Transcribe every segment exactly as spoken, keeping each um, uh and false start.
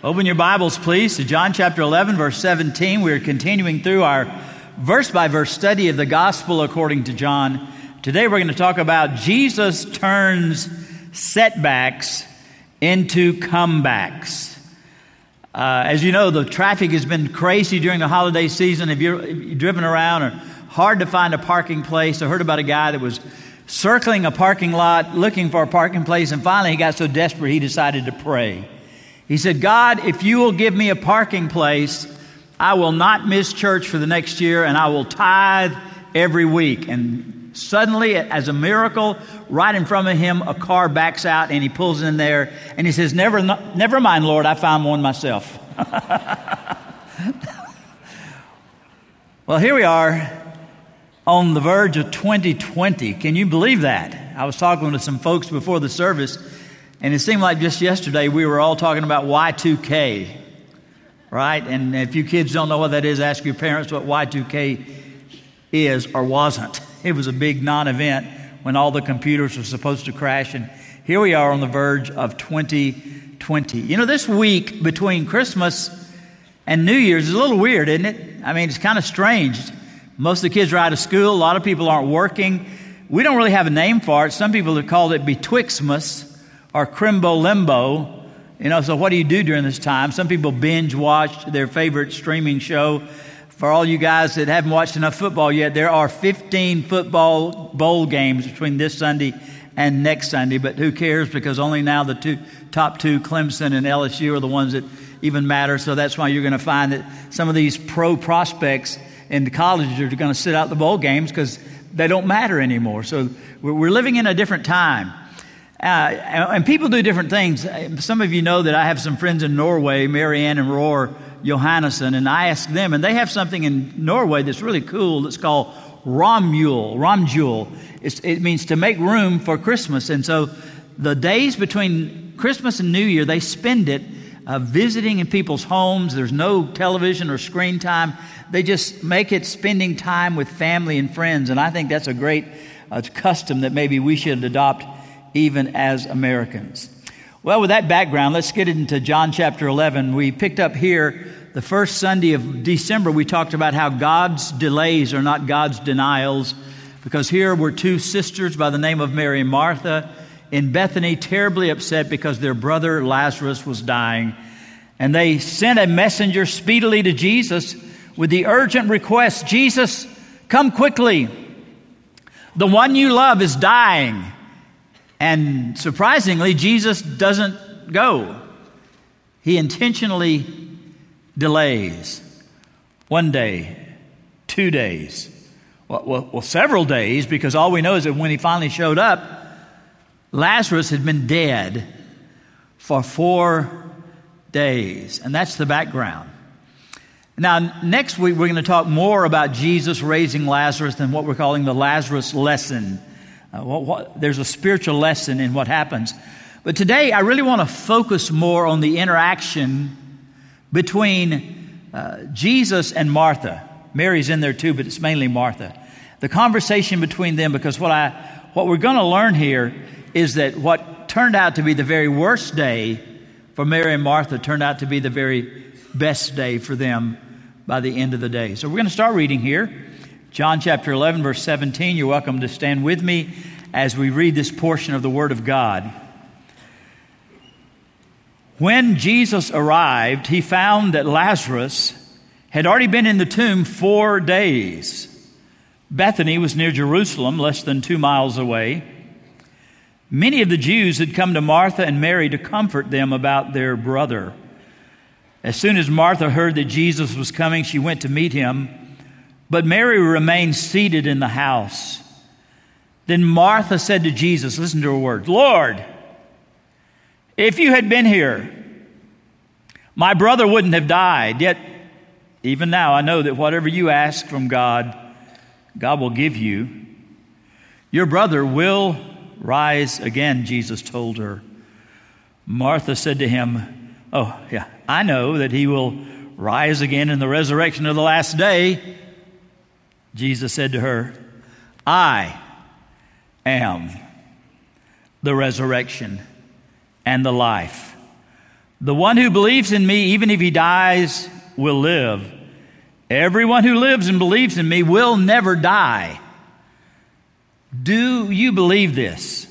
Open your Bibles, please, to John chapter eleven, verse seventeen. We are continuing through our verse-by-verse study of the Gospel according to John. Today we're going to talk about Jesus turns setbacks into comebacks. Uh, as you know, the traffic has been crazy during the holiday season. If you're, if you're driven around, or hard to find a parking place. I heard about a guy that was circling a parking lot, looking for a parking place, and finally he got so desperate he decided to pray. He said, God, if you will give me a parking place, I will not miss church for the next year, and I will tithe every week. And suddenly, as a miracle, right in front of him, a car backs out, and he pulls in there, and he says, never, never mind, Lord, I found one myself. Well, here we are on the verge of twenty twenty. Can you believe that? I was talking to some folks before the service, and it seemed like just yesterday we were all talking about Y two K, right? And if you kids don't know what that is, ask your parents what Y two K is or wasn't. It was a big non-event when all the computers were supposed to crash, and here we are on the verge of twenty twenty. You know, this week between Christmas and New Year's is a little weird, isn't it? I mean, it's kind of strange. Most of the kids are out of school. A lot of people aren't working. We don't really have a name for it. Some people have called it Betwixtmas or Crimbo Limbo. You know, so what do you do during this time? Some people binge watch their favorite streaming show. For all you guys that haven't watched enough football yet, there are fifteen football bowl games between this Sunday and next Sunday. But who cares? Because only now the two top two, Clemson and L S U, are the ones that even matter. So that's why you're going to find that some of these pro prospects in the colleges are going to sit out the bowl games because they don't matter anymore. So we're living in a different time. Uh, and people do different things. Some of you know that I have some friends in Norway, Marianne and Roar Johannesson, and I asked them, and they have something in Norway that's really cool that's called Romjul. Romjul. It's, it means to make room for Christmas. And so the days between Christmas and New Year, they spend it uh, visiting in people's homes. There's no television or screen time. They just make it spending time with family and friends. And I think that's a great uh, custom that maybe we should adopt even as Americans. Well, with that background, let's get into John chapter eleven. We picked up here the first Sunday of December. We talked about how God's delays are not God's denials, because here were two sisters by the name of Mary and Martha in Bethany, terribly upset because their brother Lazarus was dying. And they sent a messenger speedily to Jesus with the urgent request, Jesus, come quickly. The one you love is dying. And surprisingly, Jesus doesn't go. He intentionally delays. One day, two days, well, well, well, several days, because all we know is that when he finally showed up, Lazarus had been dead for four days. And that's the background. Now, next week, we're going to talk more about Jesus raising Lazarus than what we're calling the Lazarus lesson. Uh, what, what, there's a spiritual lesson in what happens. But today, I really want to focus more on the interaction between uh, Jesus and Martha. Mary's in there too, but it's mainly Martha. The conversation between them, because what I what we're going to learn here is that what turned out to be the very worst day for Mary and Martha turned out to be the very best day for them by the end of the day. So we're going to start reading here. John chapter eleven, verse seventeen. You're welcome to stand with me as we read this portion of the Word of God. When Jesus arrived, he found that Lazarus had already been in the tomb four days. Bethany was near Jerusalem, less than two miles away. Many of the Jews had come to Martha and Mary to comfort them about their brother. As soon as Martha heard that Jesus was coming, she went to meet him. But Mary remained seated in the house. Then Martha said to Jesus, listen to her words, Lord, if you had been here, my brother wouldn't have died. Yet, even now, I know that whatever you ask from God, God will give you. Your brother will rise again, Jesus told her. Martha said to him, oh, yeah, I know that he will rise again in the resurrection of the last day. Jesus said to her, I am the resurrection and the life. The one who believes in me, even if he dies, will live. Everyone who lives and believes in me will never die. Do you believe this?"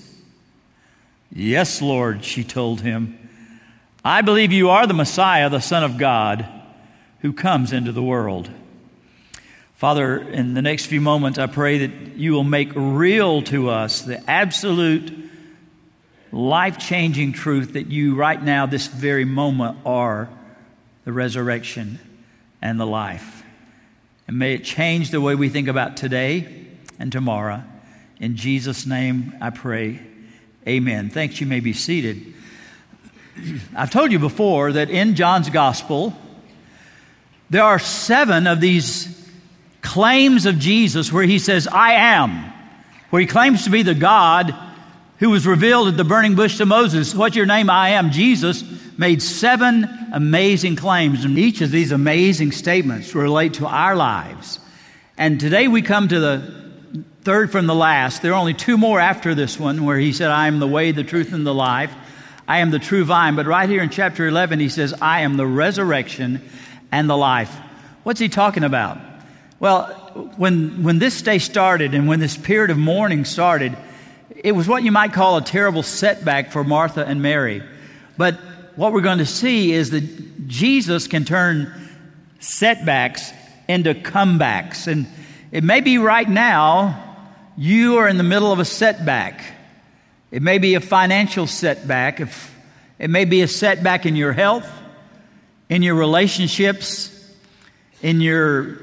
"Yes, Lord," she told him. "I believe you are the Messiah, the Son of God, who comes into the world." Father, in the next few moments, I pray that you will make real to us the absolute life-changing truth that you right now, this very moment, are the resurrection and the life. And may it change the way we think about today and tomorrow. In Jesus' name I pray, amen. Thanks, you may be seated. I've told you before that in John's Gospel, there are seven of these claims of Jesus where he says, "I am," where he claims to be the God who was revealed at the burning bush to Moses. "What's your name?" "I am." Jesus made seven amazing claims, and each of these amazing statements relate to our lives. And today we come to the third from the last. There are only two more after this one where he said, "I am the way, the truth, and the life. I am the true vine." But right here in chapter eleven, he says, "I am the resurrection and the life." What's he talking about? Well, when when this day started and when this period of mourning started, it was what you might call a terrible setback for Martha and Mary. But what we're going to see is that Jesus can turn setbacks into comebacks. And it may be right now you are in the middle of a setback. It may be a financial setback. If it may be a setback in your health, in your relationships, in your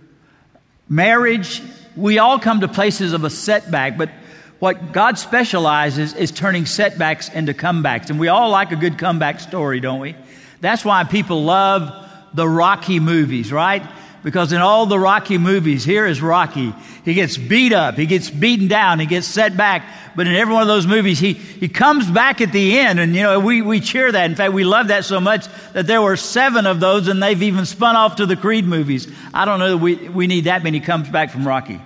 marriage. We all come to places of a setback, but what God specializes is turning setbacks into comebacks. And we all like a good comeback story, don't we? That's why people love the Rocky movies, right? Because in all the Rocky movies, here is Rocky. He gets beat up, he gets beaten down, he gets set back. But in every one of those movies, he, he comes back at the end. And, you know, we, we cheer that. In fact, we love that so much that there were seven of those, and they've even spun off to the Creed movies. I don't know that we, we need that many comes back from Rocky.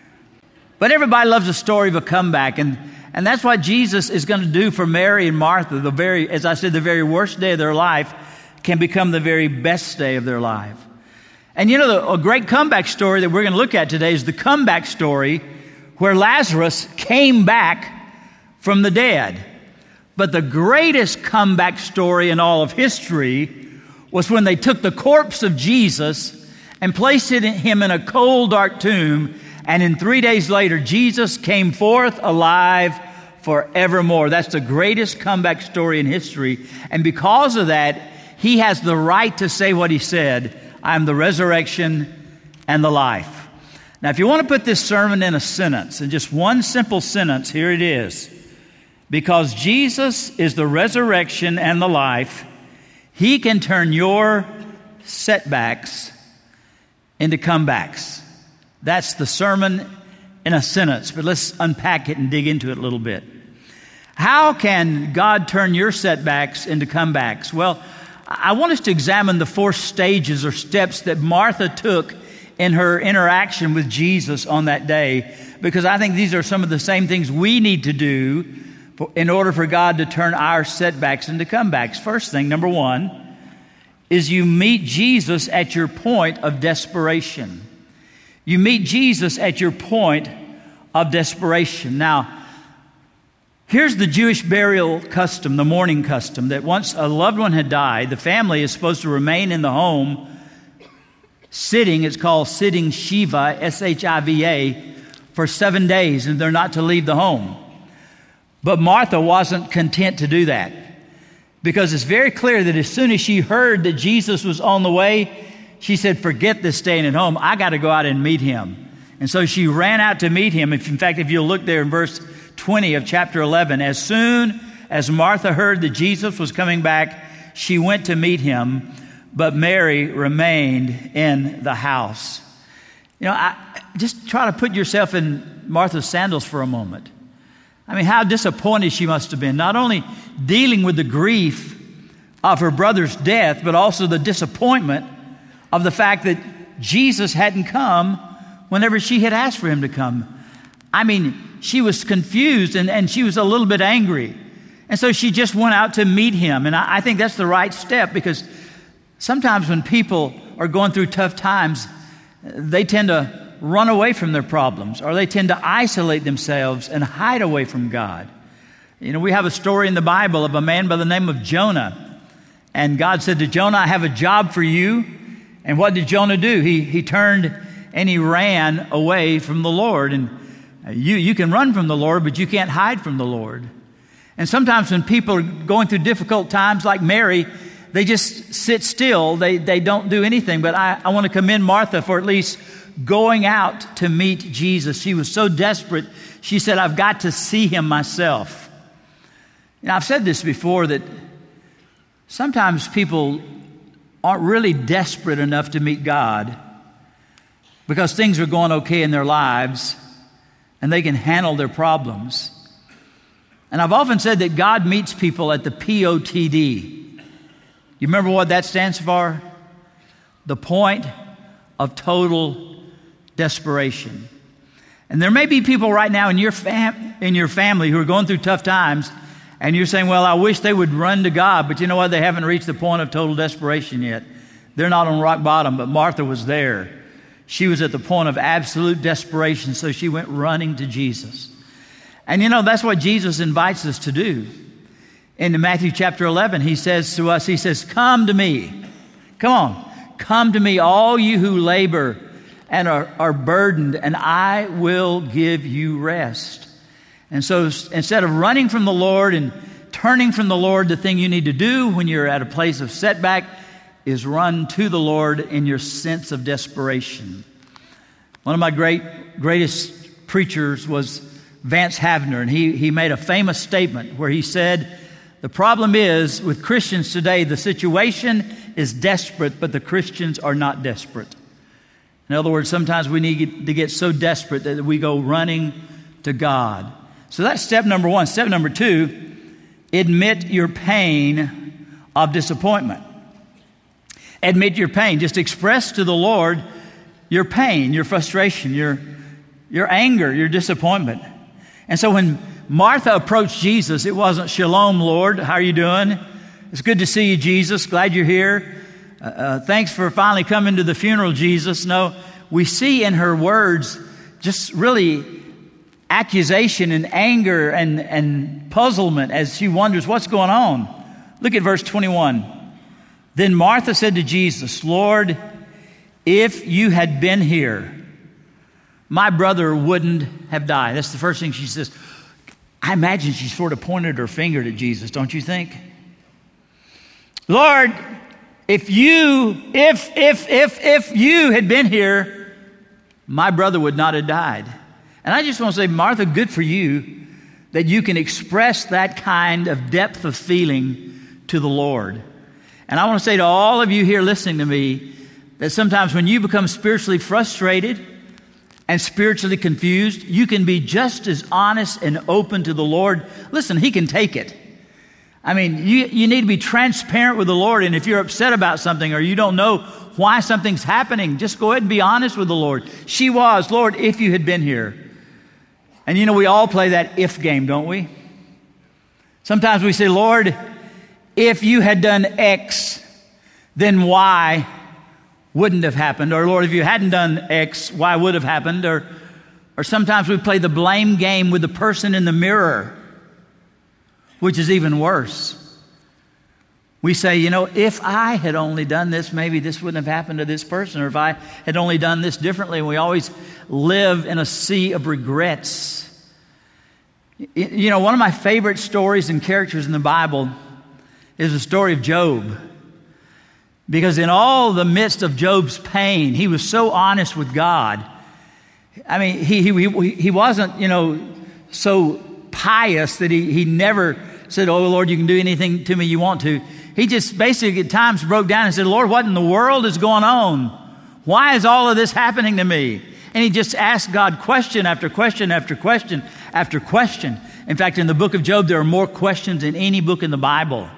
But everybody loves a story of a comeback. And, and that's what Jesus is going to do for Mary and Martha. The very, as I said, the very worst day of their life can become the very best day of their life. And you know, the, a great comeback story that we're going to look at today is the comeback story where Lazarus came back from the dead. But the greatest comeback story in all of history was when they took the corpse of Jesus and placed it, him in a cold, dark tomb. And in three days later, Jesus came forth alive forevermore. That's the greatest comeback story in history. And because of that, he has the right to say what he said: "I am the resurrection and the life." Now, if you want to put this sermon in a sentence, in just one simple sentence, here it is. Because Jesus is the resurrection and the life, he can turn your setbacks into comebacks. That's the sermon in a sentence, but let's unpack it and dig into it a little bit. How can God turn your setbacks into comebacks? Well, I want us to examine the four stages or steps that Martha took in her interaction with Jesus on that day, because I think these are some of the same things we need to do in order for God to turn our setbacks into comebacks. First thing, number one, is you meet Jesus at your point of desperation. You meet Jesus at your point of desperation. Now, here's the Jewish burial custom, the mourning custom, that once a loved one had died, the family is supposed to remain in the home sitting. It's called sitting Shiva, S H I V A, for seven days, and they're not to leave the home. But Martha wasn't content to do that, because it's very clear that as soon as she heard that Jesus was on the way, she said, "Forget this staying at home. I got to go out and meet him." And so she ran out to meet him. If, in fact, if you'll look there in verse twenty of chapter eleven, as soon as Martha heard that Jesus was coming back, she went to meet him, but Mary remained in the house. You know, I, just try to put yourself in Martha's sandals for a moment. I mean, how disappointed she must have been, not only dealing with the grief of her brother's death, but also the disappointment of the fact that Jesus hadn't come whenever she had asked for him to come. I mean, she was confused and, and she was a little bit angry. And so she just went out to meet him. And I, I think that's the right step, because sometimes when people are going through tough times, they tend to run away from their problems, or they tend to isolate themselves and hide away from God. You know, we have a story in the Bible of a man by the name of Jonah. And God said to Jonah, I have a job for you. And what did Jonah do? He, he turned and he ran away from the Lord. And you, you can run from the Lord, but you can't hide from the Lord. And sometimes when people are going through difficult times like Mary, they just sit still. They, they don't do anything. But I, I want to commend Martha for at least going out to meet Jesus. She was so desperate. She said, I've got to see him myself. You know, I've said this before, that sometimes people aren't really desperate enough to meet God because things are going okay in their lives and they can handle their problems. And I've often said that God meets people at the P O T D. You remember what that stands for? The point of total desperation. And there may be people right now in your fam- in your family who are going through tough times, and you're saying, well, I wish they would run to God, but you know what? They haven't reached the point of total desperation yet. They're not on rock bottom, but Martha was there. She was at the point of absolute desperation, so she went running to Jesus. And you know, that's what Jesus invites us to do. In Matthew chapter eleven, he says to us, he says, come to me. Come on, come to me, all you who labor and are, are burdened, and I will give you rest. And so instead of running from the Lord and turning from the Lord, the thing you need to do when you're at a place of setback is run to the Lord in your sense of desperation. One of my great greatest preachers was Vance Havner, and he, he made a famous statement where he said, the problem is with Christians today, the situation is desperate, but the Christians are not desperate. In other words, sometimes we need to get so desperate that we go running to God. So that's step number one. Step number two, admit your pain of disappointment. Admit your pain. Just express to the Lord your pain, your frustration, your, your anger, your disappointment. And so when Martha approached Jesus, it wasn't, Shalom, Lord, how are you doing? It's good to see you, Jesus. Glad you're here. Uh, uh, thanks for finally coming to the funeral, Jesus. No, we see in her words just really accusation and anger and, and puzzlement as she wonders what's going on. Look at verse twenty-one. Then Martha said to Jesus, Lord, if you had been here, my brother wouldn't have died. That's the first thing she says. I imagine she sort of pointed her finger to Jesus, don't you think? Lord, if you, if, if, if, if you had been here, my brother would not have died. And I just want to say, Martha, good for you that you can express that kind of depth of feeling to the Lord. And I want to say to all of you here listening to me that sometimes when you become spiritually frustrated and spiritually confused, you can be just as honest and open to the Lord. Listen, He can take it. I mean, you, you need to be transparent with the Lord. And if you're upset about something or you don't know why something's happening, just go ahead and be honest with the Lord. She was, Lord, if you had been here. And you know, we all play that if game, don't we? Sometimes we say, Lord, if you had done X, then Y wouldn't have happened. Or Lord, if you hadn't done X, Y would have happened. Or, or sometimes we play the blame game with the person in the mirror, which is even worse. We say, you know, if I had only done this, maybe this wouldn't have happened to this person. Or if I had only done this differently. And we always live in a sea of regrets. You know, one of my favorite stories and characters in the Bible is the story of Job. Because in all the midst of Job's pain, he was so honest with God. I mean, he he he wasn't, you know, so pious that he, he never said, oh, Lord, you can do anything to me you want to. He just basically at times broke down and said, Lord, what in the world is going on? Why is all of this happening to me? And he just asked God question after question after question after question. In fact, in the book of Job, there are more questions than any book in the Bible.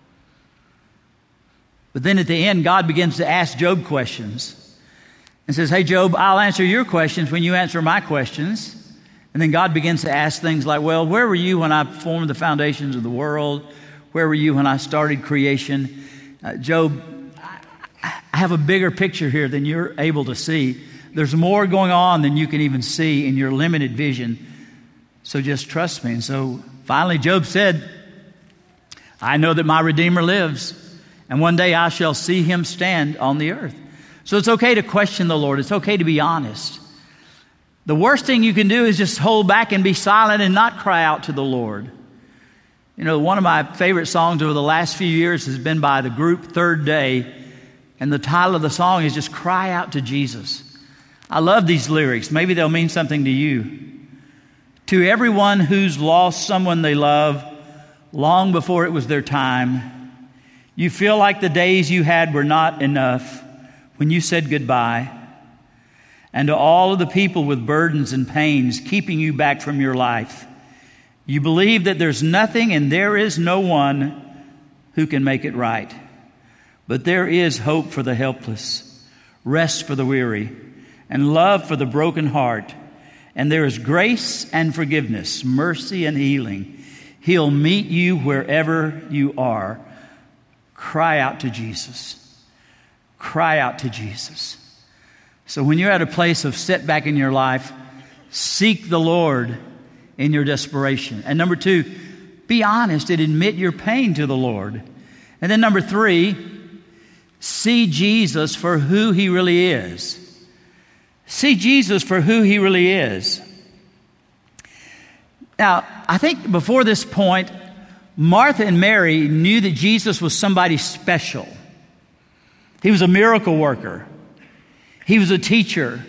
But then at the end, God begins to ask Job questions and says, hey, Job, I'll answer your questions when you answer my questions. And then God begins to ask things like, well, where were you when I formed the foundations of the world? Where were you when I started creation? Uh, Job, I have a bigger picture here than you're able to see. There's more going on than you can even see in your limited vision. So just trust me. And so finally Job said, I know that my Redeemer lives, and one day I shall see him stand on the earth. So it's okay to question the Lord. It's okay to be honest. The worst thing you can do is just hold back and be silent and not cry out to the Lord. You know, one of my favorite songs over the last few years has been by the group Third Day, and the title of the song is just Cry Out to Jesus. I love these lyrics. Maybe they'll mean something to you. To everyone who's lost someone they love long before it was their time, you feel like the days you had were not enough when you said goodbye. And to all of the people with burdens and pains keeping you back from your life, you believe that there's nothing and there is no one who can make it right. But there is hope for the helpless, rest for the weary, and love for the broken heart. And there is grace and forgiveness, mercy and healing. He'll meet you wherever you are. Cry out to Jesus. Cry out to Jesus. So when you're at a place of setback in your life, seek the Lord in your desperation. And number two, be honest and admit your pain to the Lord. And then number three, see Jesus for who he really is. See Jesus for who he really is. Now, I think before this point, Martha and Mary knew that Jesus was somebody special. He was a miracle worker. He was a teacher.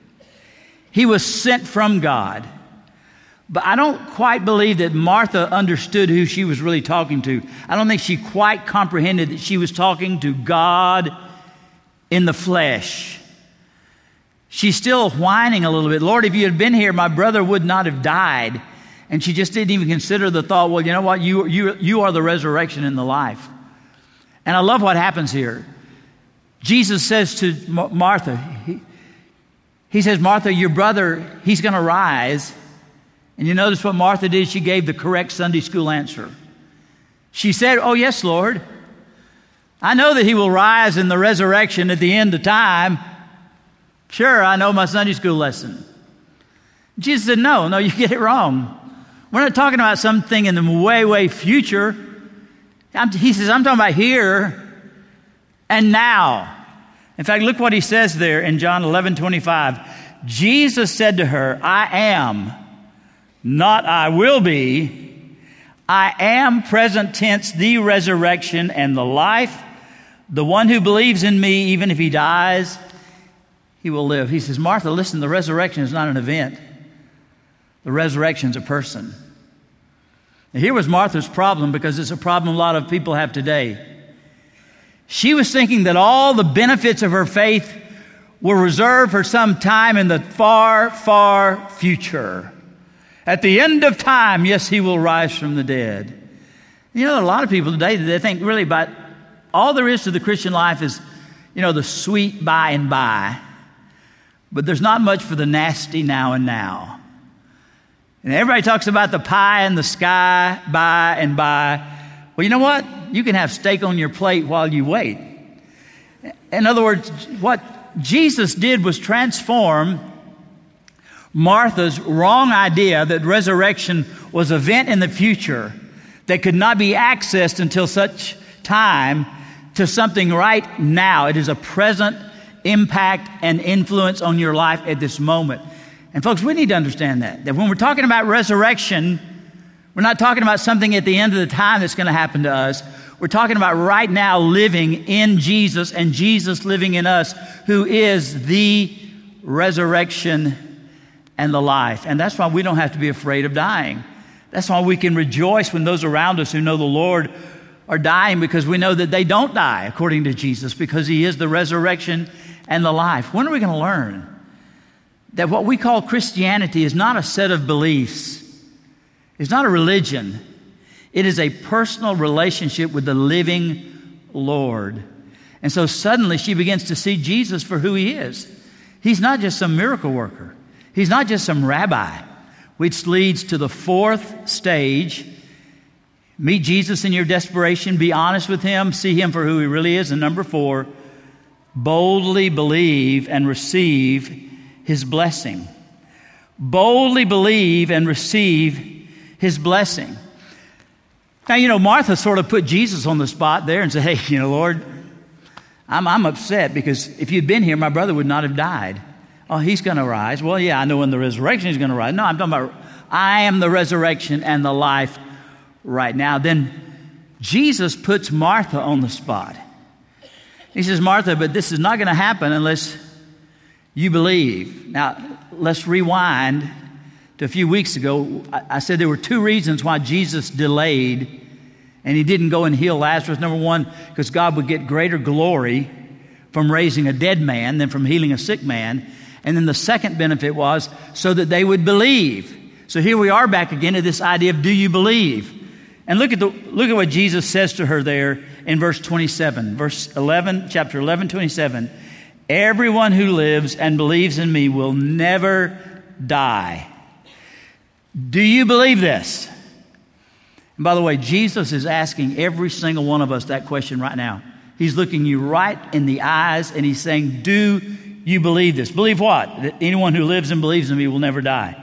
He was sent from God. But I don't quite believe that Martha understood who she was really talking to. I don't think she quite comprehended that she was talking to God in the flesh. She's still whining a little bit. Lord, if you had been here, my brother would not have died. And she just didn't even consider the thought, well, you know what? You, you, you are the resurrection and the life. And I love what happens here. Jesus says to Martha, he, he says, Martha, your brother, he's going to rise. And you notice what Martha did? She gave the correct Sunday school answer. She said, oh, yes, Lord. I know that he will rise in the resurrection at the end of time. Sure, I know my Sunday school lesson. Jesus said, no, no, you get it wrong. We're not talking about something in the way, way future. I'm, he says, I'm talking about here and now. In fact, look what he says there in John eleven twenty-five. Jesus said to her, I am, not I will be. I am, present tense, the resurrection and the life. The one who believes in me, even if he dies, he will live. He says, Martha, listen, the resurrection is not an event. The resurrection is a person. And here was Martha's problem, because it's a problem a lot of people have today. She was thinking that all the benefits of her faith were reserved for some time in the far, far future. At the end of time, yes, he will rise from the dead. You know, a lot of people today, they think really about all there is to the Christian life is, you know, the sweet by and by. But there's not much for the nasty now and now. And everybody talks about the pie in the sky, by and by. Well, you know what? You can have steak on your plate while you wait. In other words, what Jesus did was transform Martha's wrong idea that resurrection was an event in the future that could not be accessed until such time to something right now. It is a present impact and influence on your life at this moment. And folks, we need to understand that. That when we're talking about resurrection, we're not talking about something at the end of the time that's going to happen to us. We're talking about right now living in Jesus and Jesus living in us, who is the resurrection and the life. And that's why we don't have to be afraid of dying. That's why we can rejoice when those around us who know the Lord are dying, because we know that they don't die according to Jesus, because he is the resurrection and the life. When are we going to learn that what we call Christianity is not a set of beliefs? It's not a religion. It is a personal relationship with the living Lord. And so suddenly she begins to see Jesus for who he is. He's not just some miracle worker. He's not just some rabbi. which leads to the fourth stage. Meet Jesus in your desperation. Be honest with him. See him for who he really is. And number four, boldly believe and receive his blessing. Boldly believe and receive his blessing. Now, you know, Martha sort of put Jesus on the spot there and said, hey, you know, Lord, I'm, I'm upset because if you'd been here, my brother would not have died. Oh, he's going to rise. Well, yeah, I know in the resurrection he's going to rise. No, I'm talking about I am the resurrection and the life right now. Then Jesus puts Martha on the spot. He says, Martha, but this is not going to happen unless you believe. Now, let's rewind to a few weeks ago. I said there were two reasons why Jesus delayed and he didn't go and heal Lazarus. Number one, because God would get greater glory from raising a dead man than from healing a sick man. And then the second benefit was so that they would believe. So here we are back again to this idea of do you believe? And look at the look at what Jesus says to her there in verse twenty-seven. Verse eleven, chapter eleven, twenty-seven. Everyone who lives and believes in me will never die. Do you believe this? And by the way, Jesus is asking every single one of us that question right now. He's looking you right in the eyes and he's saying, do you believe this? Believe what? That anyone who lives and believes in me will never die.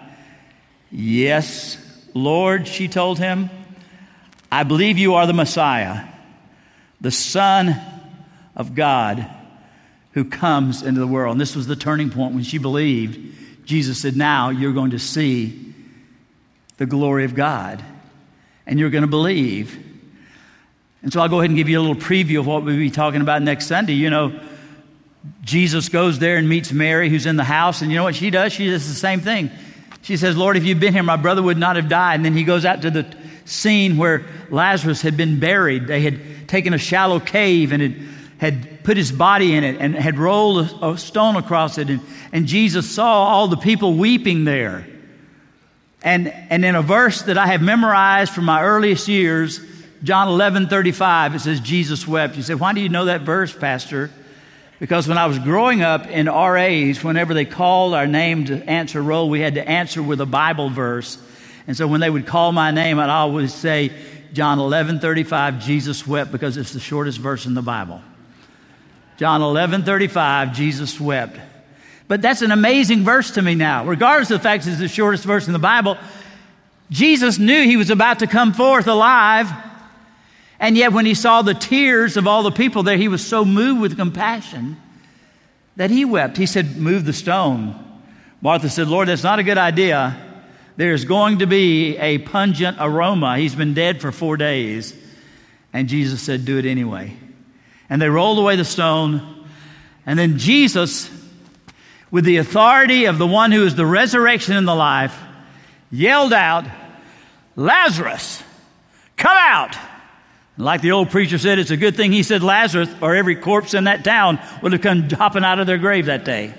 Yes, Lord, she told him. I believe you are the Messiah, the Son of God who comes into the world. And this was the turning point when she believed. Jesus said, now you're going to see the glory of God and you're going to believe. And so I'll go ahead and give you a little preview of what we'll be talking about next Sunday. You know, Jesus goes there and meets Mary who's in the house. And you know what she does? She does the same thing. She says, Lord, if you'd been here, my brother would not have died. And then he goes out to the scene where Lazarus had been buried. They had taken a shallow cave and had, had put his body in it and had rolled a, a stone across it. And, and Jesus saw all the people weeping there. And, and in a verse that I have memorized from my earliest years, John eleven thirty-five, it says, Jesus wept. You say, why do you know that verse, Pastor? Because when I was growing up in R As, whenever they called our name to answer roll, we had to answer with a Bible verse. And so when they would call my name, I'd always say, John eleven thirty-five, Jesus wept, because it's the shortest verse in the Bible. John eleven thirty-five, Jesus wept. But that's an amazing verse to me now. Regardless of the fact it's the shortest verse in the Bible, Jesus knew he was about to come forth alive. And yet when he saw the tears of all the people there, he was so moved with compassion that he wept. He said, move the stone. Martha said, Lord, that's not a good idea. There's going to be a pungent aroma. He's been dead for four days. And Jesus said, do it anyway. And they rolled away the stone. And then Jesus, with the authority of the one who is the resurrection and the life, yelled out, Lazarus, come out. And like the old preacher said, it's a good thing he said Lazarus, or every corpse in that town would have come hopping out of their grave that day.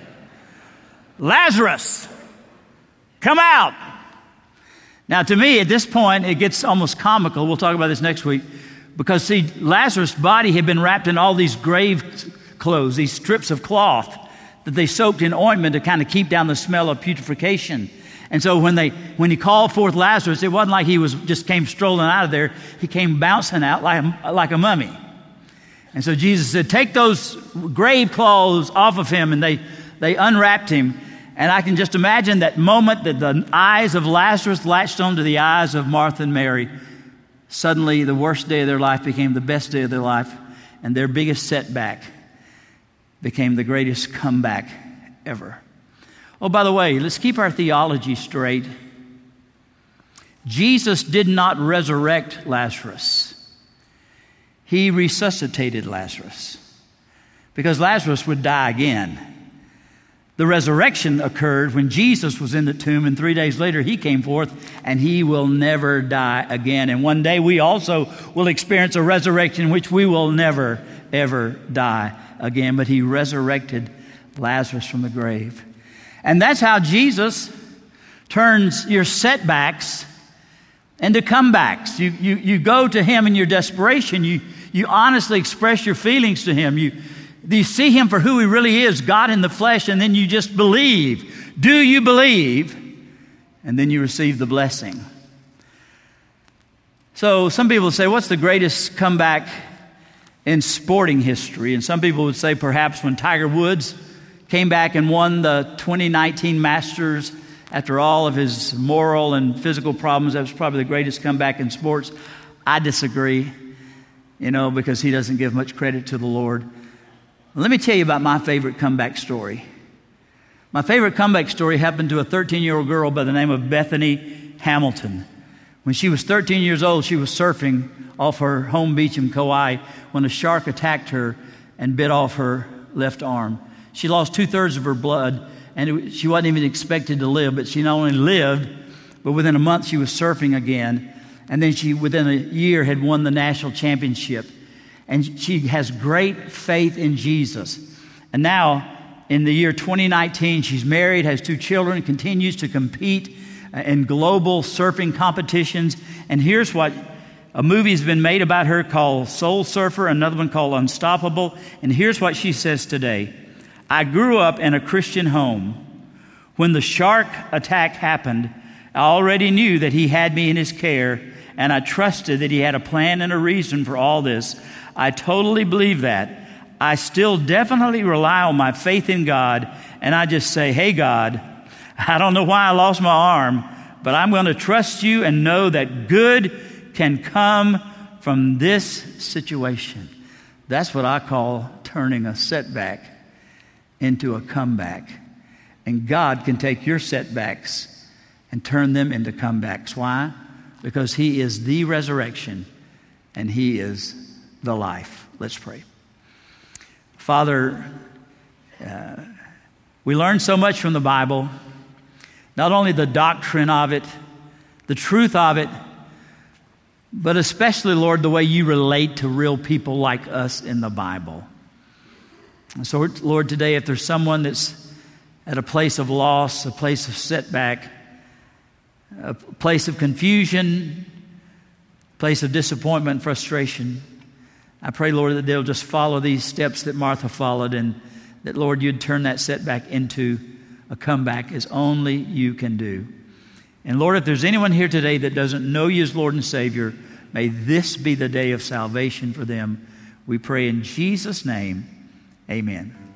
Lazarus, come out. Now, to me, at this point, it gets almost comical. We'll talk about this next week. Because, see, Lazarus' body had been wrapped in all these grave clothes, these strips of cloth that they soaked in ointment to kind of keep down the smell of putrefaction. And so when they when he called forth Lazarus, it wasn't like he was just came strolling out of there. He came bouncing out like a, like a mummy. And so Jesus said, take those grave clothes off of him. And they, they unwrapped him. And I can just imagine that moment that the eyes of Lazarus latched onto the eyes of Martha and Mary. Suddenly, the worst day of their life became the best day of their life. And their biggest setback became the greatest comeback ever. Oh, by the way, let's keep our theology straight. Jesus did not resurrect Lazarus. He resuscitated Lazarus because Lazarus would die again. The resurrection occurred when Jesus was in the tomb, and three days later he came forth, and he will never die again. And one day we also will experience a resurrection in which we will never, ever die again. But he resurrected Lazarus from the grave. And that's how Jesus turns your setbacks into comebacks. You, you, you go to him in your desperation. You, you honestly express your feelings to him. You, you see him for who he really is, God in the flesh, and then you just believe. Do you believe? and then you receive the blessing. So some people say, what's the greatest comeback in sporting history? And some people would say perhaps when Tiger Woods came back and won the twenty nineteen Masters after all of his moral and physical problems. That was probably the greatest comeback in sports. I disagree, you know, because he doesn't give much credit to the Lord. Let me tell you about my favorite comeback story. My favorite comeback story happened to a thirteen-year-old girl by the name of Bethany Hamilton. When she was thirteen years old, she was surfing off her home beach in Kauai when a shark attacked her and bit off her left arm. She lost two-thirds of her blood, and it, she wasn't even expected to live, but she not only lived, but within a month she was surfing again, and then she, within a year, had won the national championship. And she has great faith in Jesus. And now, in the year twenty nineteen, she's married, has two children, continues to compete in global surfing competitions. And here's what a movie's been made about her called Soul Surfer, another one called Unstoppable. And here's what she says today. I grew up in a Christian home. When the shark attack happened, I already knew that he had me in his care, and I trusted that he had a plan and a reason for all this. I totally believe that. I still definitely rely on my faith in God, and I just say, hey, God, I don't know why I lost my arm, but I'm going to trust you and know that good can come from this situation. That's what I call turning a setback into a comeback. And God can take your setbacks and turn them into comebacks. Why? Because He is the resurrection and He is the life. Let's pray. Father, uh, we learn so much from the Bible. Not only the doctrine of it, the truth of it, but especially, Lord, the way you relate to real people like us in the Bible. And so, Lord, today, if there's someone that's at a place of loss, a place of setback, a place of confusion, a place of disappointment, frustration, I pray, Lord, that they'll just follow these steps that Martha followed, and that, Lord, you'd turn that setback into a comeback as only you can do. And Lord, if there's anyone here today that doesn't know you as Lord and Savior, may this be the day of salvation for them. We pray in Jesus' name, amen.